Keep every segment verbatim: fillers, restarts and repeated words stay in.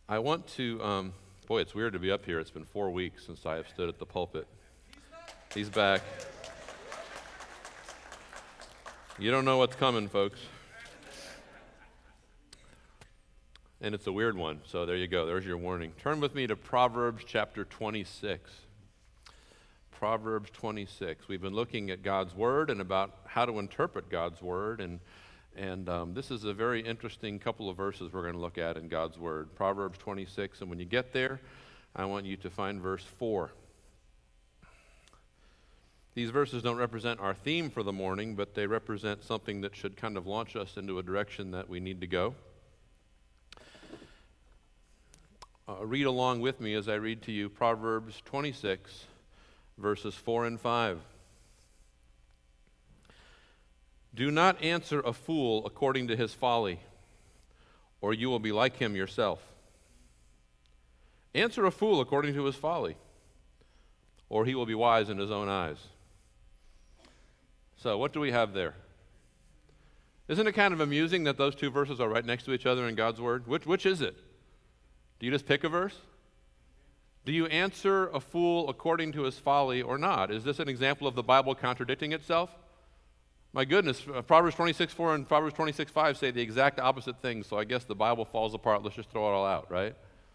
I want to, um, boy, it's weird to be up here. It's been four weeks since I have stood at the pulpit. He's back. You don't know what's coming, folks. And it's a weird one, so there you go. There's your warning. Turn with me to Proverbs chapter twenty-six. Proverbs twenty-six. We've been looking at God's Word and about how to interpret God's Word, and and um, this is a very interesting couple of verses we're going to look at in God's Word. Proverbs twenty-six, and when you get there, I want you to find verse four. These verses don't represent our theme for the morning, but they represent something that should kind of launch us into a direction that we need to go. Uh, read along with me as I read to you Proverbs twenty-six, verses four and five. Do not answer a fool according to his folly, or you will be like him yourself. Answer a fool according to his folly, or he will be wise in his own eyes. So, what do we have there? Isn't it kind of amusing that those two verses are right next to each other in God's Word? Which, which is it? Do you just pick a verse? Do you answer a fool according to his folly or not? Is this an example of the Bible contradicting itself? My goodness, uh, Proverbs twenty-six four and Proverbs twenty-six five say the exact opposite thing, so I guess the Bible falls apart. Let's just throw it all out, right?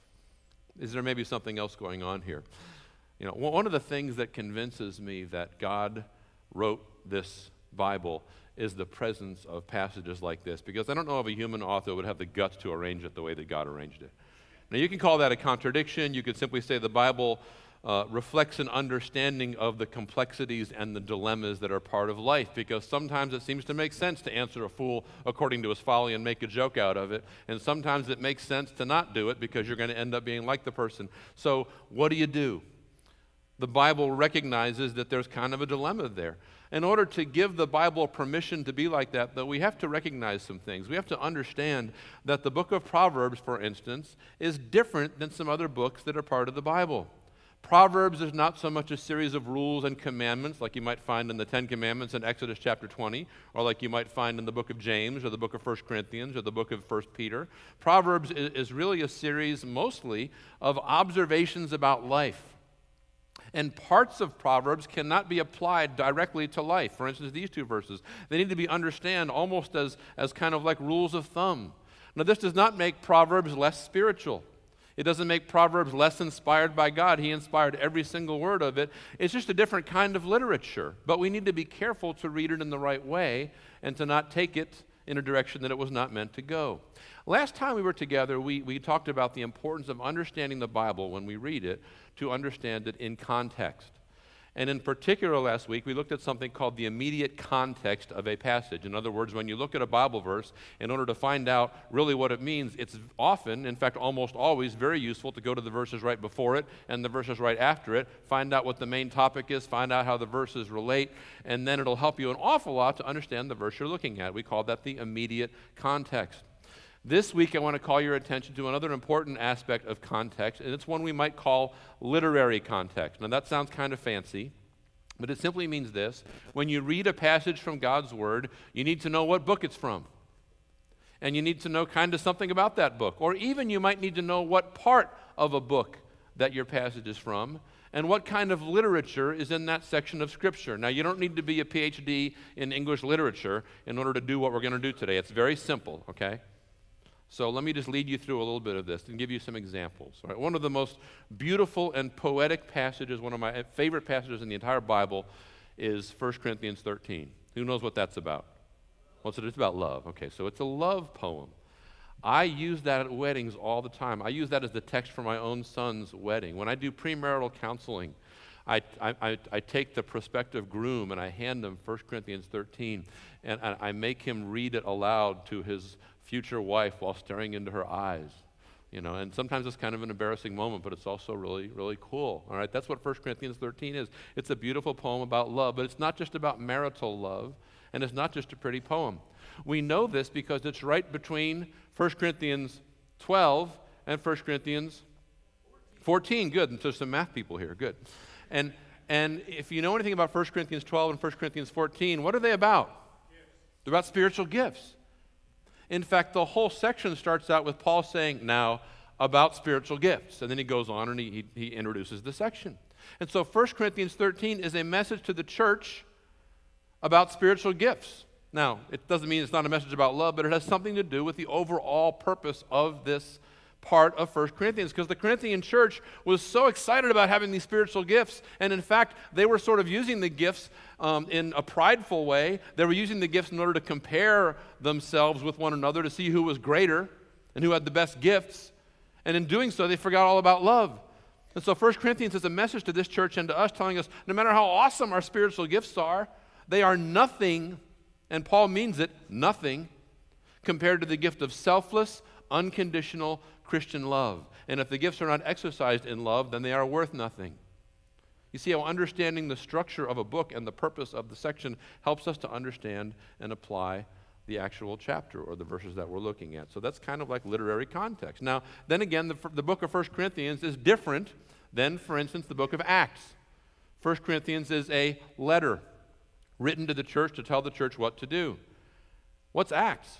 Is there maybe something else going on here? You know, one of the things that convinces me that God wrote this Bible is the presence of passages like this, because I don't know if a human author would have the guts to arrange it the way that God arranged it. Now, you can call that a contradiction. You could simply say the Bible uh, reflects an understanding of the complexities and the dilemmas that are part of life, because sometimes it seems to make sense to answer a fool according to his folly and make a joke out of it, and sometimes it makes sense to not do it because you're going to end up being like the person. So what do you do? The Bible recognizes that there's kind of a dilemma there. In order to give the Bible permission to be like that, though, we have to recognize some things. We have to understand that the book of Proverbs, for instance, is different than some other books that are part of the Bible. Proverbs is not so much a series of rules and commandments like you might find in the Ten Commandments in Exodus chapter twenty, or like you might find in the book of James, or the book of First Corinthians, or the book of First Peter. Proverbs is, is really a series mostly of observations about life. And parts of Proverbs cannot be applied directly to life. For instance, these two verses, they need to be understood almost as, as kind of like rules of thumb. Now, this does not make Proverbs less spiritual. It doesn't make Proverbs less inspired by God. He inspired every single word of it. It's just a different kind of literature. But we need to be careful to read it in the right way and to not take it in a direction that it was not meant to go. Last time we were together, we, we talked about the importance of understanding the Bible when we read it, to understand it in context. And in particular last week, we looked at something called the immediate context of a passage. In other words, when you look at a Bible verse, in order to find out really what it means, it's often, in fact almost always, very useful to go to the verses right before it and the verses right after it, find out what the main topic is, find out how the verses relate, and then it'll help you an awful lot to understand the verse you're looking at. We call that the immediate context. This week, I want to call your attention to another important aspect of context, and it's one we might call literary context. Now, that sounds kind of fancy, but it simply means this. When you read a passage from God's Word, you need to know what book it's from. And you need to know kind of something about that book. Or even you might need to know what part of a book that your passage is from, and what kind of literature is in that section of Scripture. Now, you don't need to be a P H D in English literature in order to do what we're going to do today. It's very simple, okay? So let me just lead you through a little bit of this and give you some examples. All right, one of the most beautiful and poetic passages, one of my favorite passages in the entire Bible, is First Corinthians thirteen. Who knows what that's about? What's it? It's about love. Okay, so it's a love poem. I use that at weddings all the time. I use that as the text for my own son's wedding. When I do premarital counseling, I, I, I take the prospective groom and I hand him First Corinthians thirteen, and I make him read it aloud to his future wife while staring into her eyes. You know, and sometimes it's kind of an embarrassing moment, but it's also really, really cool. All right, that's what First Corinthians thirteen is. It's a beautiful poem about love, but it's not just about marital love, and it's not just a pretty poem. We know this because it's right between First Corinthians twelve and First Corinthians fourteen. Good, and so some math people here, good. And and if you know anything about First Corinthians twelve and First Corinthians fourteen, what are they about? Gifts. They're about spiritual gifts. In fact, the whole section starts out with Paul saying, now, about spiritual gifts. And then he goes on and he, he, he introduces the section. And so First Corinthians thirteen is a message to the church about spiritual gifts. Now, it doesn't mean it's not a message about love, but it has something to do with the overall purpose of this part of First Corinthians, because the Corinthian church was so excited about having these spiritual gifts, and in fact, they were sort of using the gifts um, in a prideful way. They were using the gifts in order to compare themselves with one another to see who was greater and who had the best gifts, and in doing so, they forgot all about love. And so First Corinthians is a message to this church and to us, telling us no matter how awesome our spiritual gifts are, they are nothing, and Paul means it, nothing, compared to the gift of selfless, unconditional Christian love. And if the gifts are not exercised in love, then they are worth nothing. You see how understanding the structure of a book and the purpose of the section helps us to understand and apply the actual chapter or the verses that we're looking at. So that's kind of like literary context. Now, then again, the, the book of First Corinthians is different than, for instance, the book of Acts. First Corinthians is a letter written to the church to tell the church what to do. What's Acts?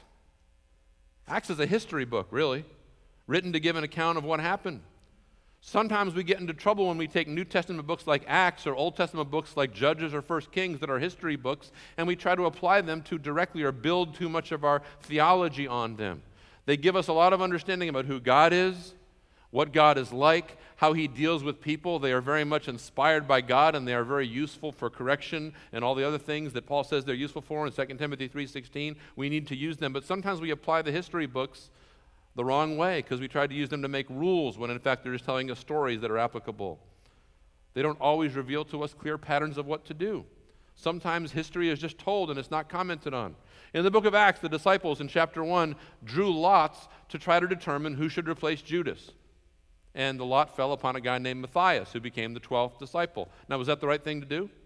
Acts is a history book, really, written to give an account of what happened. Sometimes we get into trouble when we take New Testament books like Acts or Old Testament books like Judges or First Kings that are history books, and we try to apply them too directly or build too much of our theology on them. They give us a lot of understanding about who God is, what God is like, how he deals with people. They are very much inspired by God, and they are very useful for correction and all the other things that Paul says they're useful for in Second Timothy three sixteen. We need to use them, but sometimes we apply the history books the wrong way because we try to use them to make rules when in fact they're just telling us stories that are applicable. They don't always reveal to us clear patterns of what to do. Sometimes history is just told and it's not commented on. In the book of Acts, the disciples in chapter one drew lots to try to determine who should replace Judas. And the lot fell upon a guy named Matthias, who became the twelfth disciple. Now, was that the right thing to do?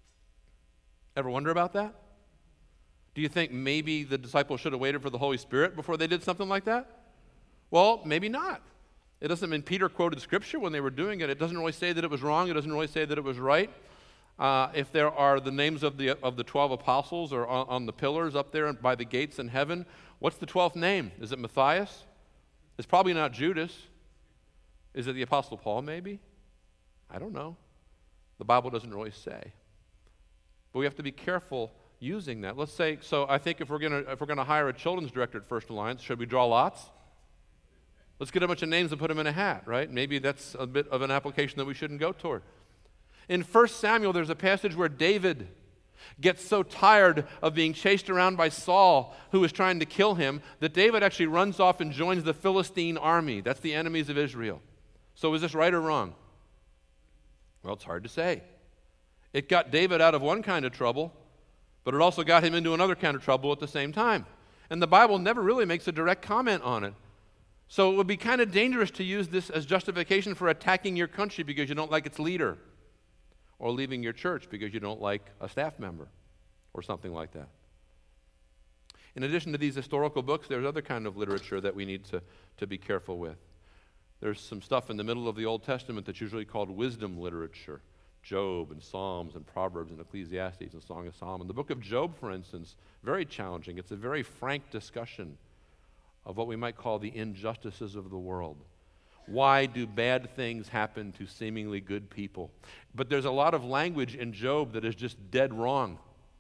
Ever wonder about that? Do you think maybe the disciples should have waited for the Holy Spirit before they did something like that? Well, maybe not. It doesn't mean Peter quoted Scripture when they were doing it. It doesn't really say that it was wrong. It doesn't really say that it was right. Uh, if there are the names of the of the twelve apostles or on, on the pillars up there by the gates in heaven, what's the twelfth name? Is it Matthias? It's probably not Judas. Is it the Apostle Paul, maybe? I don't know. The Bible doesn't really say. But we have to be careful using that. Let's say, so I think if we're going to if we're going to hire a children's director at First Alliance, should we draw lots? Let's get a bunch of names and put them in a hat, right? Maybe that's a bit of an application that we shouldn't go toward. In First Samuel, there's a passage where David gets so tired of being chased around by Saul, who is trying to kill him, that David actually runs off and joins the Philistine army. That's the enemies of Israel. So is this right or wrong? Well, it's hard to say. It got David out of one kind of trouble, but it also got him into another kind of trouble at the same time. And the Bible never really makes a direct comment on it. So it would be kind of dangerous to use this as justification for attacking your country because you don't like its leader, or leaving your church because you don't like a staff member, or something like that. In addition to these historical books, there's other kind of literature that we need to, to be careful with. There's some stuff in the middle of the Old Testament that's usually called wisdom literature. Job and Psalms and Proverbs and Ecclesiastes and Song of Solomon. The book of Job, for instance, very challenging. It's a very frank discussion of what we might call the injustices of the world. Why do bad things happen to seemingly good people? But there's a lot of language in Job that is just dead wrong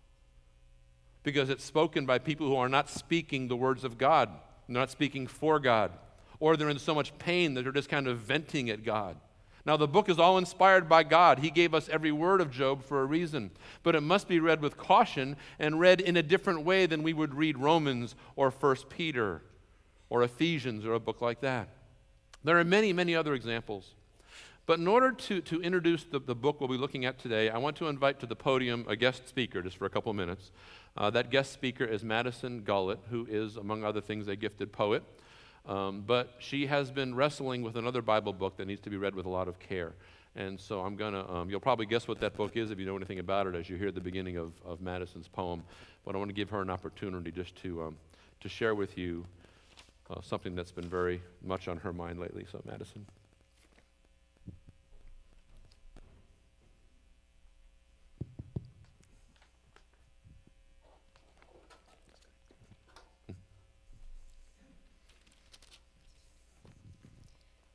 because it's spoken by people who are not speaking the words of God, not speaking for God, or they're in so much pain that they're just kind of venting at God. Now, the book is all inspired by God. He gave us every word of Job for a reason, but it must be read with caution and read in a different way than we would read Romans or First Peter or Ephesians or a book like that. There are many, many other examples. But in order to, to introduce the, the book we'll be looking at today, I want to invite to the podium a guest speaker just for a couple of minutes. Uh, that guest speaker is Madison Gullett, who is, among other things, a gifted poet. Um, but she has been wrestling with another Bible book that needs to be read with a lot of care. And so I'm going to, um, you'll probably guess what that book is if you know anything about it as you hear the beginning of, of Madison's poem. But I want to give her an opportunity just to, um, to share with you Uh, something that's been very much on her mind lately. So, Madison.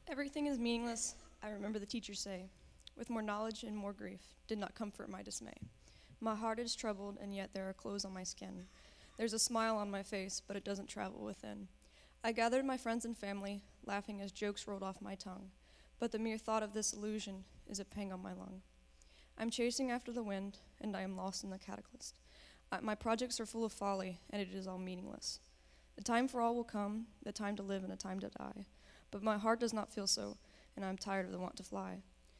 Everything is meaningless, I remember the teacher say. With more knowledge and more grief did not comfort my dismay. My heart is troubled, and yet there are clothes on my skin. There's a smile on my face, but it doesn't travel within. I gathered my friends and family, laughing as jokes rolled off my tongue. But the mere thought of this illusion is a pang on my lung. I'm chasing after the wind, and I am lost in the cataclysm. I, my projects are full of folly, and it is all meaningless. The time for all will come, the time to live and a time to die. But my heart does not feel so, and I am tired of the want to fly.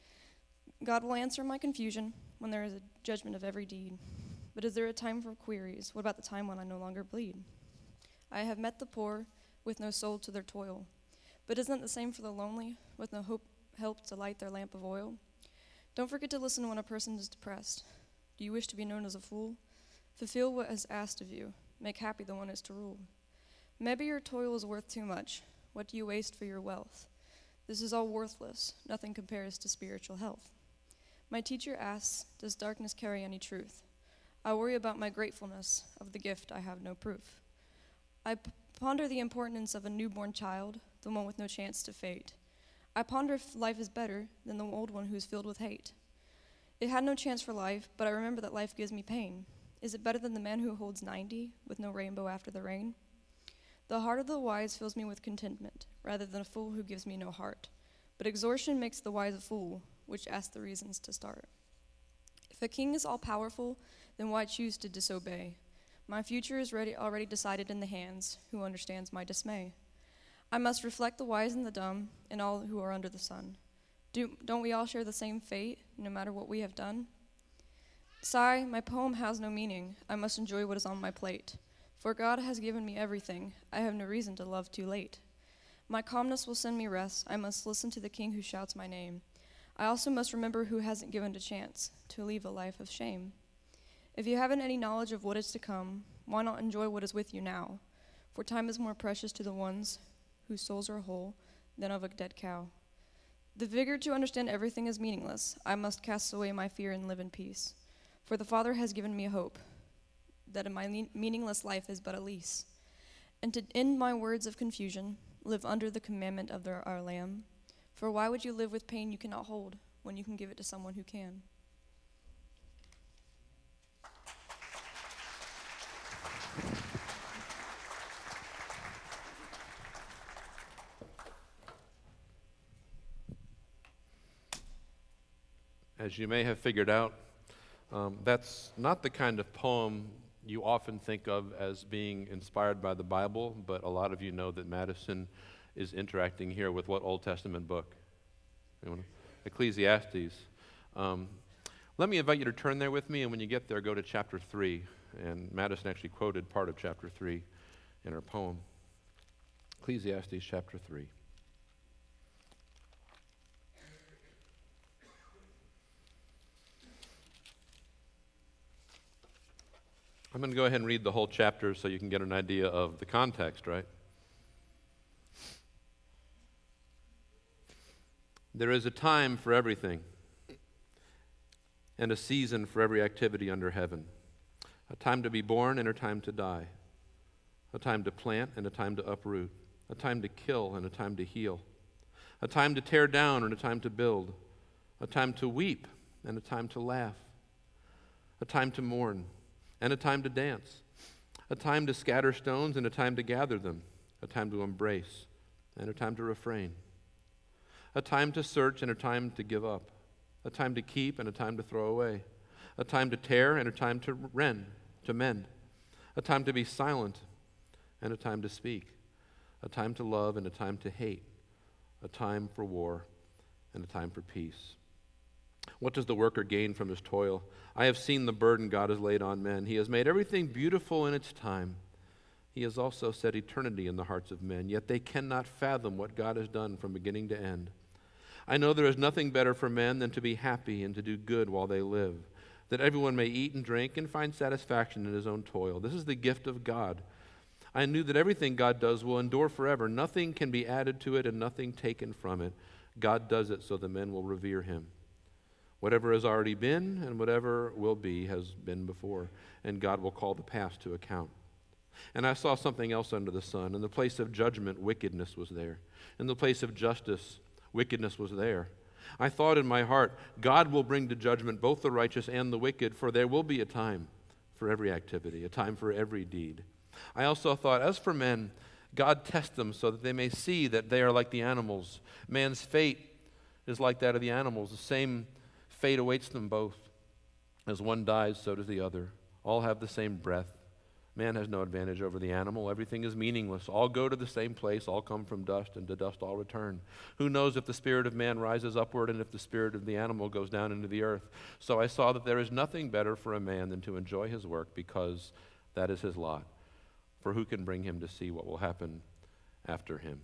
God will answer my confusion when there is a judgment of every deed. But is there a time for queries? What about the time when I no longer bleed? I have met the poor with no soul to their toil. But isn't it the same for the lonely, with no hope, help to light their lamp of oil? Don't forget to listen when a person is depressed. Do you wish to be known as a fool? Fulfill what is asked of you. Make happy the one is to rule. Maybe your toil is worth too much. What do you waste for your wealth? This is all worthless. Nothing compares to spiritual health. My teacher asks, does darkness carry any truth? I worry about my gratefulness of the gift I have no proof. I p- ponder the importance of a newborn child, the one with no chance to fate. I ponder if life is better than the old one who's filled with hate. It had no chance for life, but I remember that life gives me pain. Is it better than the man who holds ninety with no rainbow after the rain? The heart of the wise fills me with contentment, rather than a fool who gives me no heart. But exhaustion makes the wise a fool, which asks the reasons to start. If a king is all-powerful, then why choose to disobey? My future is ready, already decided in the hands, who understands my dismay. I must reflect the wise and the dumb, and all who are under the sun. Do, don't we all share the same fate, no matter what we have done? Sigh, my poem has no meaning. I must enjoy what is on my plate. For God has given me everything. I have no reason to love too late. My calmness will send me rest. I must listen to the king who shouts my name. I also must remember who hasn't given a chance to leave a life of shame. If you haven't any knowledge of what is to come, why not enjoy what is with you now? For time is more precious to the ones whose souls are whole than of a dead cow. The vigor to understand everything is meaningless. I must cast away my fear and live in peace. For the Father has given me hope, that in my le- meaningless life is but a lease. And to end my words of confusion, live under the commandment of the, our Lamb. For why would you live with pain you cannot hold when you can give it to someone who can? As you may have figured out, um, that's not the kind of poem you often think of as being inspired by the Bible, but a lot of you know that Madison is interacting here with what Old Testament book? Anyone? Ecclesiastes. Um, let me invite you to turn there with me, and when you get there, go to chapter three. And Madison actually quoted part of chapter three in her poem. Ecclesiastes chapter three. I'm going to go ahead and read the whole chapter so you can get an idea of the context, right? There is a time for everything, and a season for every activity under heaven. A time to be born and a time to die. A time to plant and a time to uproot. A time to kill and a time to heal. A time to tear down and a time to build. A time to weep and a time to laugh. A time to mourn and a time to dance. A time to scatter stones and a time to gather them. A time to embrace and a time to refrain. A time to search and a time to give up. A time to keep and a time to throw away. A time to tear and a time to rend, to mend. A time to be silent and a time to speak. A time to love and a time to hate. A time for war and a time for peace. What does the worker gain from his toil? I have seen the burden God has laid on men. He has made everything beautiful in its time. He has also set eternity in the hearts of men, yet they cannot fathom what God has done from beginning to end. I know there is nothing better for men than to be happy and to do good while they live, that everyone may eat and drink and find satisfaction in his own toil. This is the gift of God. I knew that everything God does will endure forever. Nothing can be added to it and nothing taken from it. God does it so the men will revere him. Whatever has already been and whatever will be has been before, and God will call the past to account. And I saw something else under the sun. In the place of judgment, wickedness was there. In the place of justice, Wickedness was there. I thought in my heart, God will bring to judgment both the righteous and the wicked, for there will be a time for every activity, a time for every deed. I also thought, as for men, God tests them so that they may see that they are like the animals. Man's fate is like that of the animals. The same fate awaits them both. As one dies, so does the other. All have the same breath. Man has no advantage over the animal. Everything is meaningless. All go to the same place. All come from dust, and to dust all return. Who knows if the spirit of man rises upward and if the spirit of the animal goes down into the earth? So I saw that there is nothing better for a man than to enjoy his work, because that is his lot. For who can bring him to see what will happen after him?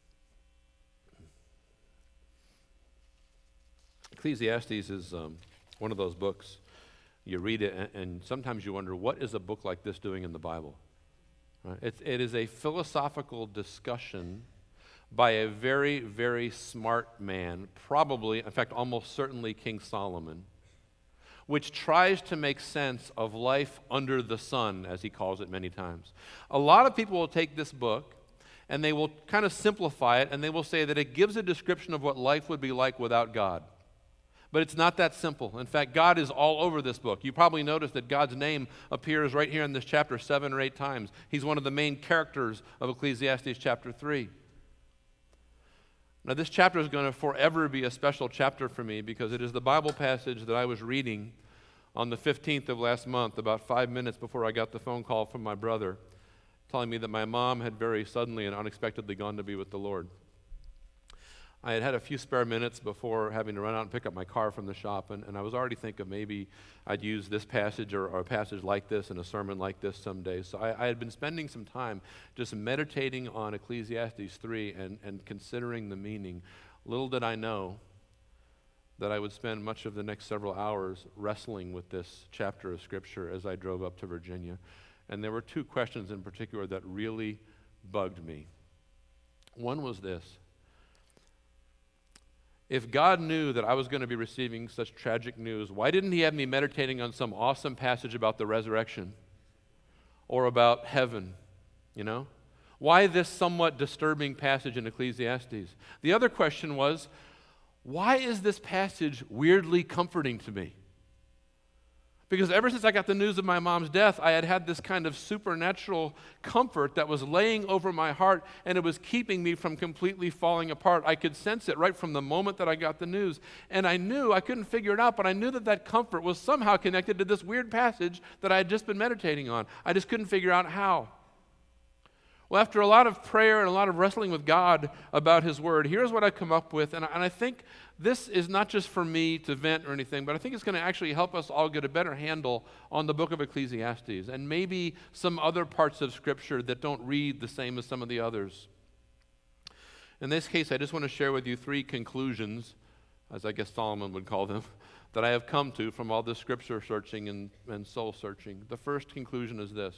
Ecclesiastes is um, one of those books. You read it, and, and sometimes you wonder, what is a book like this doing in the Bible? Right? It, it is a philosophical discussion by a very, very smart man, probably, in fact, almost certainly King Solomon, which tries to make sense of life under the sun, as he calls it many times. A lot of people will take this book, and they will kind of simplify it, and they will say that it gives a description of what life would be like without God. But it's not that simple. In fact, God is all over this book. You probably noticed that God's name appears right here in this chapter seven or eight times. He's one of the main characters of Ecclesiastes chapter three. Now, this chapter is going to forever be a special chapter for me, because it is the Bible passage that I was reading on the fifteenth of last month, about five minutes before I got the phone call from my brother telling me that my mom had very suddenly and unexpectedly gone to be with the Lord. I had had a few spare minutes before having to run out and pick up my car from the shop, and, and I was already thinking maybe I'd use this passage or, or a passage like this in a sermon like this someday. So I, I had been spending some time just meditating on Ecclesiastes three and, and considering the meaning. Little did I know that I would spend much of the next several hours wrestling with this chapter of Scripture as I drove up to Virginia. And there were two questions in particular that really bugged me. One was this. If God knew that I was going to be receiving such tragic news, why didn't he have me meditating on some awesome passage about the resurrection or about heaven, you know? Why this somewhat disturbing passage in Ecclesiastes? The other question was, why is this passage weirdly comforting to me? Because ever since I got the news of my mom's death, I had had this kind of supernatural comfort that was laying over my heart, and it was keeping me from completely falling apart. I could sense it right from the moment that I got the news. And I knew, I couldn't figure it out, but I knew that that comfort was somehow connected to this weird passage that I had just been meditating on. I just couldn't figure out how. Well, after a lot of prayer and a lot of wrestling with God about His Word, here's what I come up with, and I, and I think this is not just for me to vent or anything, but I think it's going to actually help us all get a better handle on the book of Ecclesiastes and maybe some other parts of Scripture that don't read the same as some of the others. In this case, I just want to share with you three conclusions, as I guess Solomon would call them, that I have come to from all this Scripture searching and, and soul searching. The first conclusion is this.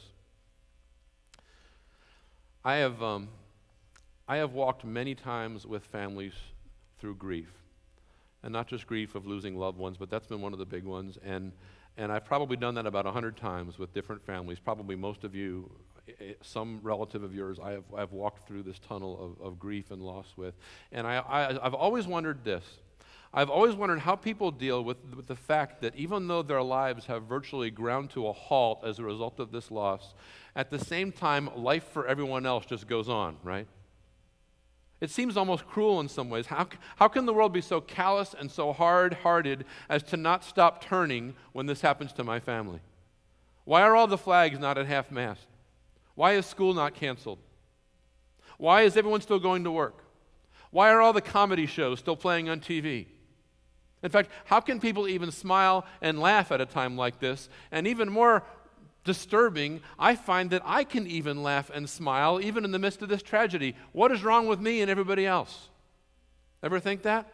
I have, um, I have walked many times with families through grief. And not just grief of losing loved ones, but that's been one of the big ones. And and I've probably done that about a hundred times with different families. Probably most of you, some relative of yours, I have I've walked through this tunnel of, of grief and loss with. And I, I, I've always wondered this. I've always wondered how people deal with, with the fact that even though their lives have virtually ground to a halt as a result of this loss, at the same time, life for everyone else just goes on, right? It seems almost cruel in some ways. How, how can the world be so callous and so hard-hearted as to not stop turning when this happens to my family? Why are all the flags not at half-mast? Why is school not canceled? Why is everyone still going to work? Why are all the comedy shows still playing on T V? In fact, how can people even smile and laugh at a time like this? And even more disturbing, I find that I can even laugh and smile even in the midst of this tragedy. What is wrong with me and everybody else? Ever think that?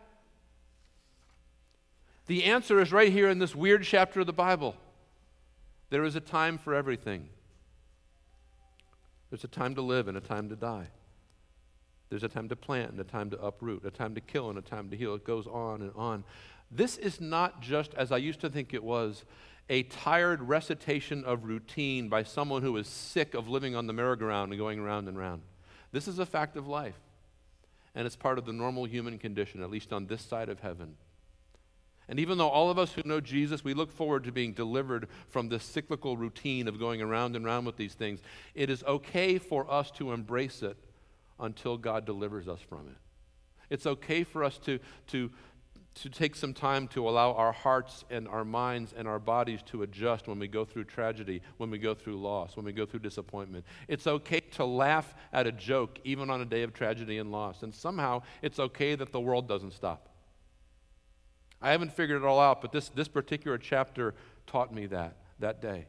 The answer is right here in this weird chapter of the Bible. There is a time for everything. There's a time to live and a time to die. There's a time to plant and a time to uproot, a time to kill and a time to heal. It goes on and on. This is not just, as I used to think it was, a tired recitation of routine by someone who is sick of living on the merry-go-round and going round and round. This is a fact of life. And it's part of the normal human condition, at least on this side of heaven. And even though all of us who know Jesus, we look forward to being delivered from this cyclical routine of going around and around with these things, it is okay for us to embrace it until God delivers us from it. It's okay for us to, to, to take some time to allow our hearts and our minds and our bodies to adjust when we go through tragedy, when we go through loss, when we go through disappointment. It's okay to laugh at a joke even on a day of tragedy and loss. And somehow it's okay that the world doesn't stop. I haven't figured it all out, but this, this particular chapter taught me that, that day.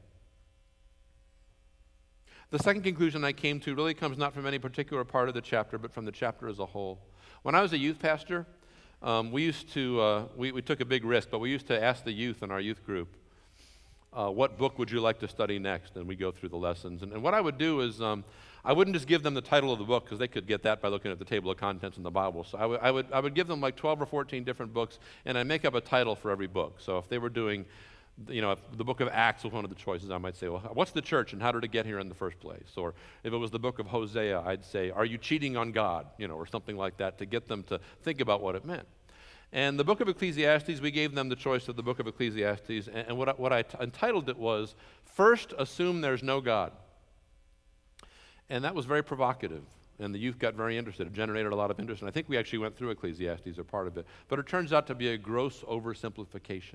The second conclusion I came to really comes not from any particular part of the chapter, but from the chapter as a whole. When I was a youth pastor, um, we used to, uh, we, we took a big risk, but we used to ask the youth in our youth group, uh, what book would you like to study next? And we go through the lessons. And, and what I would do is, um, I wouldn't just give them the title of the book, because they could get that by looking at the table of contents in the Bible. So I would, I would, I would give them like twelve or fourteen different books, and I'd make up a title for every book. So if they were doing, you know, if the book of Acts was one of the choices, I might say, well, what's the church and how did it get here in the first place? Or if it was the book of Hosea, I'd say, are you cheating on God? You know, or something like that, to get them to think about what it meant. And the book of Ecclesiastes, we gave them the choice of the book of Ecclesiastes, and, and what I, what I t- entitled it was, First Assume There's No God. And that was very provocative, and the youth got very interested. It generated a lot of interest, and I think we actually went through Ecclesiastes, or part of it. But it turns out to be a gross oversimplification.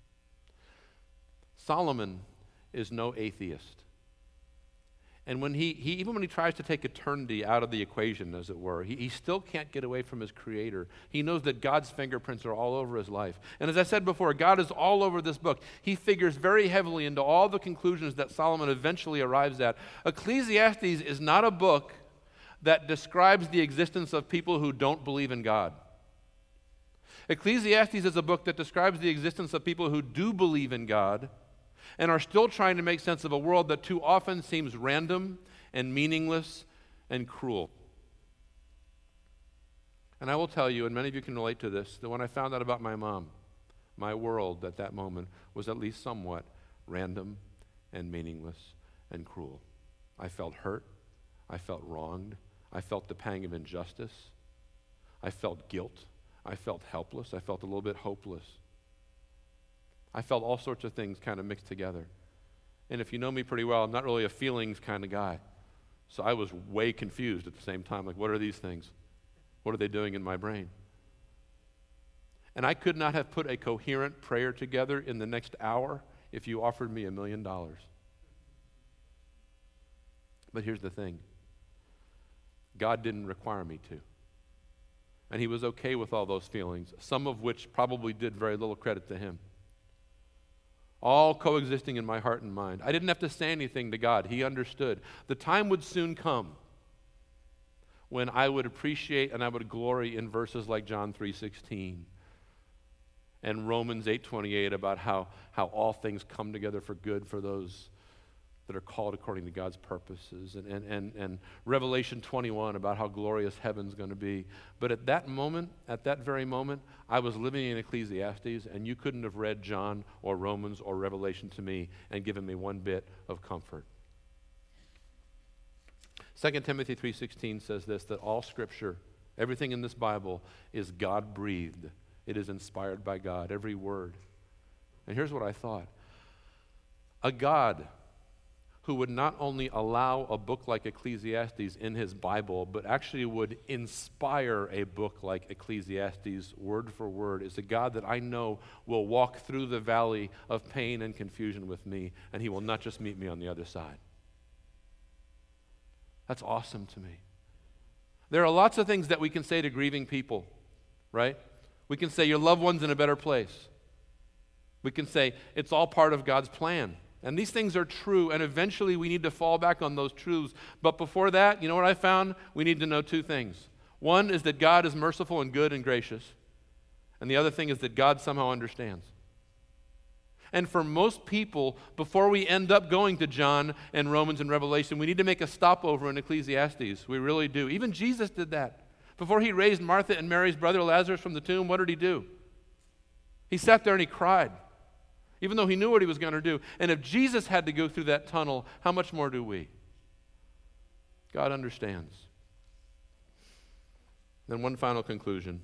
Solomon is no atheist. And when he, he even when he tries to take eternity out of the equation, as it were, he, he still can't get away from his Creator. He knows that God's fingerprints are all over his life. And as I said before, God is all over this book. He figures very heavily into all the conclusions that Solomon eventually arrives at. Ecclesiastes is not a book that describes the existence of people who don't believe in God. Ecclesiastes is a book that describes the existence of people who do believe in God and are still trying to make sense of a world that too often seems random and meaningless and cruel. And I will tell you, and many of you can relate to this, that when I found out about my mom, my world at that moment was at least somewhat random and meaningless and cruel. I felt hurt. I felt wronged. I felt the pang of injustice. I felt guilt. I felt helpless. I felt a little bit hopeless. I felt all sorts of things kind of mixed together. And if you know me pretty well, I'm not really a feelings kind of guy. So I was way confused at the same time. Like, what are these things? What are they doing in my brain? And I could not have put a coherent prayer together in the next hour if you offered me a million dollars. But here's the thing. God didn't require me to. And he was okay with all those feelings, some of which probably did very little credit to him. All coexisting in my heart and mind. I didn't have to say anything to God. He understood. The time would soon come when I would appreciate and I would glory in verses like John three sixteen and Romans eight twenty-eight about how, how all things come together for good for those that are called according to God's purposes, and, and, and, and Revelation twenty-one about how glorious heaven's going to be. But at that moment, at that very moment, I was living in Ecclesiastes, and you couldn't have read John or Romans or Revelation to me and given me one bit of comfort. Second Timothy three sixteen says this, that all Scripture, everything in this Bible, is God-breathed. It is inspired by God, every word. And here's what I thought. A God who would not only allow a book like Ecclesiastes in his Bible, but actually would inspire a book like Ecclesiastes word for word, is a God that I know will walk through the valley of pain and confusion with me, and he will not just meet me on the other side. That's awesome to me. There are lots of things that we can say to grieving people, right? We can say your loved one's in a better place. We can say it's all part of God's plan. And these things are true, and eventually we need to fall back on those truths. But before that, you know what I found? We need to know two things. One is that God is merciful and good and gracious. And the other thing is that God somehow understands. And for most people, before we end up going to John and Romans and Revelation, we need to make a stopover in Ecclesiastes. We really do. Even Jesus did that. Before he raised Martha and Mary's brother Lazarus from the tomb, what did he do? He sat there and he cried, even though he knew what he was going to do. And if Jesus had to go through that tunnel, how much more do we? God understands. Then one final conclusion.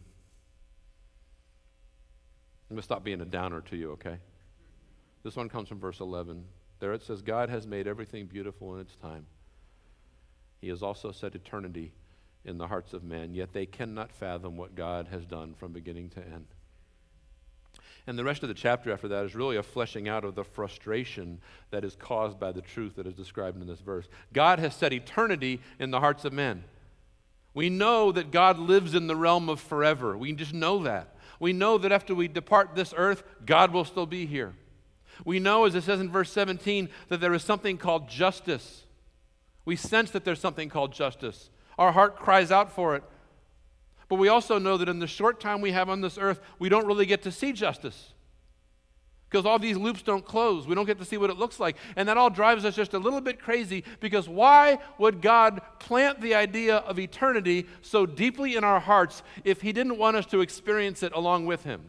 I'm going to stop being a downer to you, okay? This one comes from verse eleven. There it says, God has made everything beautiful in its time. He has also set eternity in the hearts of men, yet they cannot fathom what God has done from beginning to end. And the rest of the chapter after that is really a fleshing out of the frustration that is caused by the truth that is described in this verse. God has set eternity in the hearts of men. We know that God lives in the realm of forever. We just know that. We know that after we depart this earth, God will still be here. We know, as it says in verse seventeen, that there is something called justice. We sense that there's something called justice. Our heart cries out for it. But we also know that in the short time we have on this earth, we don't really get to see justice. Because all these loops don't close. We don't get to see what it looks like. And that all drives us just a little bit crazy, because why would God plant the idea of eternity so deeply in our hearts if He didn't want us to experience it along with Him?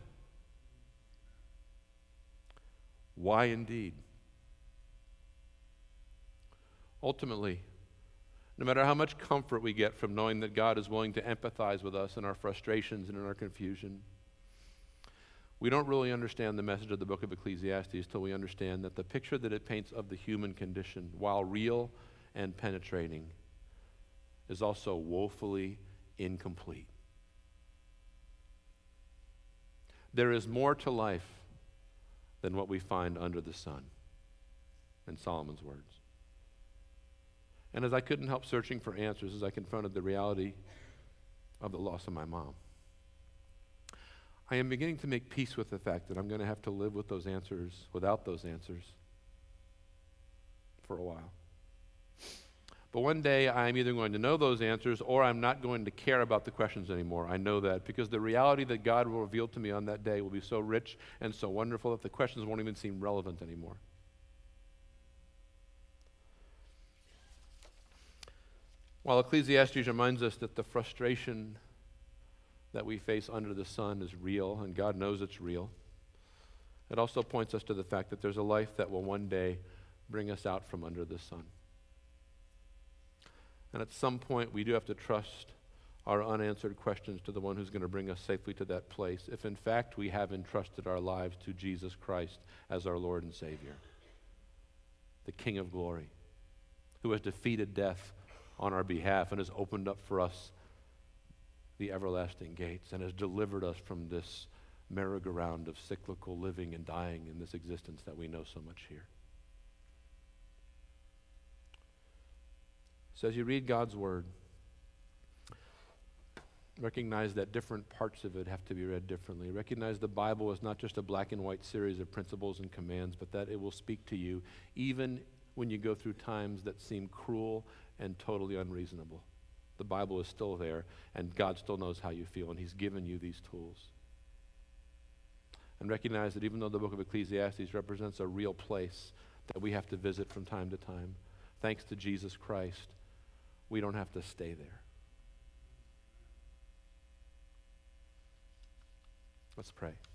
Why indeed? Ultimately, no matter how much comfort we get from knowing that God is willing to empathize with us in our frustrations and in our confusion, we don't really understand the message of the book of Ecclesiastes till we understand that the picture that it paints of the human condition, while real and penetrating, is also woefully incomplete. There is more to life than what we find under the sun, in Solomon's words. And as I couldn't help searching for answers as I confronted the reality of the loss of my mom, I am beginning to make peace with the fact that I'm going to have to live with those answers, without those answers, for a while. But one day I'm either going to know those answers or I'm not going to care about the questions anymore. I know that because the reality that God will reveal to me on that day will be so rich and so wonderful that the questions won't even seem relevant anymore. While Ecclesiastes reminds us that the frustration that we face under the sun is real, and God knows it's real, it also points us to the fact that there's a life that will one day bring us out from under the sun. And at some point, we do have to trust our unanswered questions to the one who's going to bring us safely to that place, if in fact we have entrusted our lives to Jesus Christ as our Lord and Savior, the King of glory, who has defeated death on our behalf and has opened up for us the everlasting gates and has delivered us from this merry-go-round of cyclical living and dying in this existence that we know so much here. So as you read God's Word, recognize that different parts of it have to be read differently. Recognize the Bible is not just a black and white series of principles and commands, but that it will speak to you even when you go through times that seem cruel and totally unreasonable. The Bible is still there, and God still knows how you feel, and He's given you these tools. And recognize that even though the book of Ecclesiastes represents a real place that we have to visit from time to time, thanks to Jesus Christ, we don't have to stay there. Let's pray.